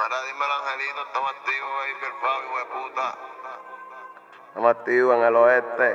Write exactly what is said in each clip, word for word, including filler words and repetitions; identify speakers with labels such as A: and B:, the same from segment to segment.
A: Mira, dímelo, Angelito, estamos activos, baby, el Fabi, hueputa.
B: Estamos activos en el oeste.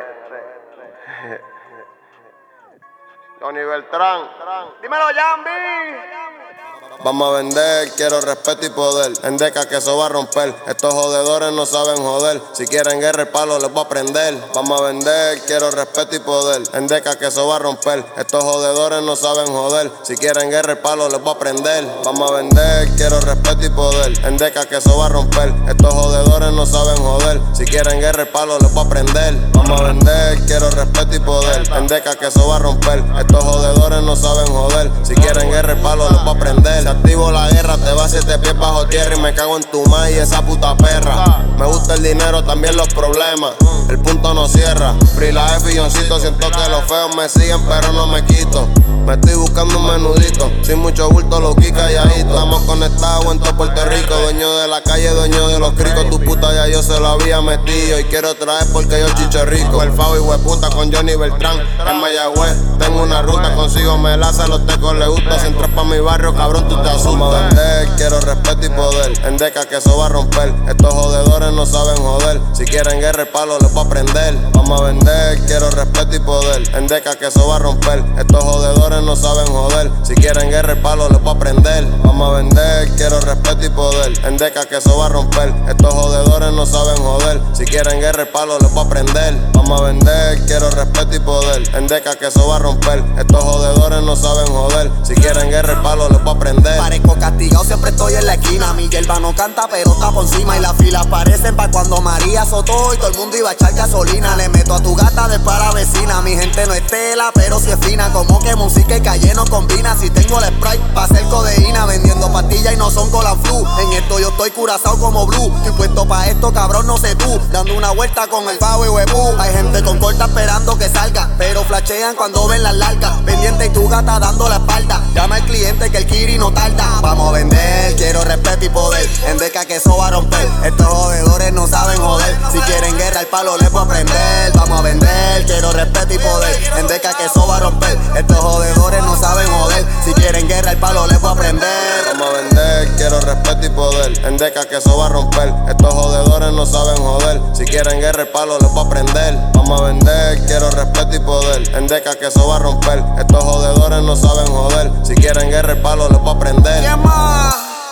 B: Johnny Beltrán. Dímelo, Jambi.
C: Vamos a vender, quiero respeto y poder. En Deca que eso va a romper. Estos jodedores no saben joder. Si quieren guerra el palo les voy a prender. Vamos a vender, quiero respeto y poder. En Deca que eso va a romper. Estos jodedores no saben joder. Si quieren guerra el palo les voy a prender. Vamos a vender, quiero respeto y poder. En Deca que eso va a romper. Estos jodedores no saben joder. Si quieren guerra el palo les voy a prender. Vamos a vender, quiero respeto y poder. En Deca que eso va a romper. Estos jodedores no saben joder. Si quieren guerra el palo les voy a prender. Si activo la guerra, te vas siete pies bajo tierra y me cago en tu ma y esa puta perra. Me gusta el dinero, también los problemas. El punto no cierra. Free la F y Yoncito, siento que los feos me siguen, pero no me quito. Me estoy buscando un menudito, sin mucho bulto, lo que calladito. Estamos conectados en todo Puerto Rico. Dueño de la calle, dueño de los cricos. Tu puta ya yo se lo había metido y quiero traer porque yo chicho rico. El Fabi hueputa con Johnny Beltrán en Mayagüez. Tengo una ruta, consigo melaza, los tecos le gusta. Si entras pa' mi barrio, cabrón, tú te asustas. Vamos a vender, quiero respeto y poder. En Deca que eso va a romper. Estos jodedores no saben joder. Si quieren guerra el palo les voy a prender. Vamos a vender, quiero respeto y poder. En Deca que eso va a romper. Estos jodedores no saben joder. Si quieren guerra el palo les voy a prender. Vamos a vender, quiero respeto y poder. En Deca que eso va a romper. Estos jodedores no saben joder. Si quieren guerra el palo les voy a prender. Vamos a vender, quiero respeto y poder. En Deca que eso va a romper. Estos jodedores no saben joder. Si quieren guerra el palo les voy a prender.
D: Parezco castigado, siempre estoy en la esquina. Mi hierba no canta, pero está por encima. Y las filas parecen pa' cuando María azotó y todo el mundo iba a echar gasolina. Le meto a tu gata de para vecina. Mi gente no es tela, pero si es fina. Como que música y calle no combina. Si tengo el Sprite pa' hacer codeína. Vendiendo pastillas y no son Cola Flu. En esto yo estoy curazao como Blue. Estoy puesto pa' esto, cabrón, no sé tú. Dando una vuelta con el Fabi huevú. Hay gente con corta esperando que salga, pero flashean cuando ven las largas. Pendiente y tu gata dando la espalda. Llama al cliente que el Kiri no tarda. Vamos a vender, quiero respeto y poder. En Deca que eso va a romper. Estos jodedores no saben joder. Si quieren guerra el palo les voy a prender. Vamos a vender, quiero respeto y poder. En Deca que eso va a romper. Estos jodedores no saben joder. Si quieren guerra el palo les voy a prender.
C: Vamos a vender, quiero respeto y poder. En Deca que eso va a romper. Estos jodedores no saben joder. Si quieren guerra el palo les voy a prender. Vamos a vender, quiero respeto y poder. En Deca que eso va a romper. Estos jodedores no saben joder. Si quieren guerra el palo les voy a prender.
D: ¿Quién más?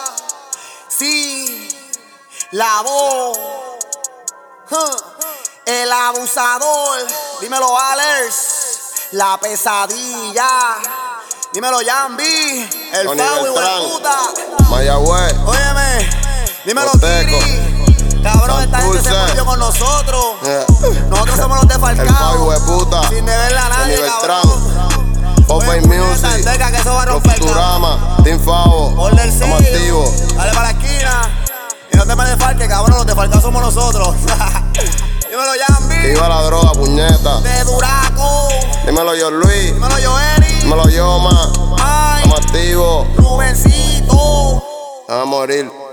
D: Sí, la voz, huh. El abusador, dímelo Alex, la pesadilla, dímelo Jambi, el Fabi hueputa,
C: Mayagüez,
D: óyeme, dímelo
C: Los Tecos,
D: Kiri, cabrón, esta gente se
C: Dulce.
D: murió con nosotros,
C: yeah.
D: Nosotros somos los
C: El Fabi
D: defalcados,
C: hueputa,
D: sin deberla a nadie,
C: Johnny
D: cabrón.
C: Popeye Music,
D: Deca que eso va a
C: Los
D: romper,
C: Futurama, Team Favo,
D: Por del
C: estamos
D: sello,
C: activos.
D: dale para la esquina y no te me desfalques, cabrón, los defalcados somos nosotros. Dímelo Jambi,
C: Que iba la droga, puñeta.
D: de Duraco,
C: Dímelo yo Luis,
D: dímelo Joeri,
C: dímelo Yoma,
D: Ay,
C: estamos activos.
D: Rubencito.
C: Van a morir.